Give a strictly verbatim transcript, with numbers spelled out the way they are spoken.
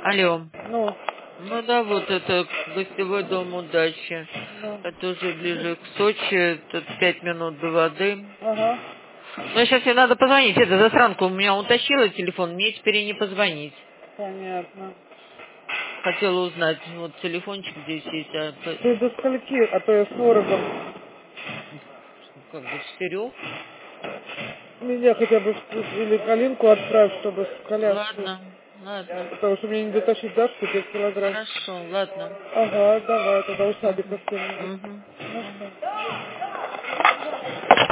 Алло. Ну, Ну да, вот это гостевой дом удачи. ну, Это уже ближе к Сочи, тут пять минут до воды. ага, Ну, сейчас мне надо позвонить. Эта засранка у меня утащила телефон, мне теперь и не позвонить. понятно. Хотела узнать, вот телефончик здесь есть, а по- Ты до скольки, а то я с ворогом. как до четырех. Меня хотя бы с- или Калинку отправь, чтобы с коляской. Ладно, ладно. Потому что мне не дотащить Дашку пять килограмм. Хорошо, ладно. Ага, давай, тогда у Сабика Угу. всем. Угу. Ну, Угу. что?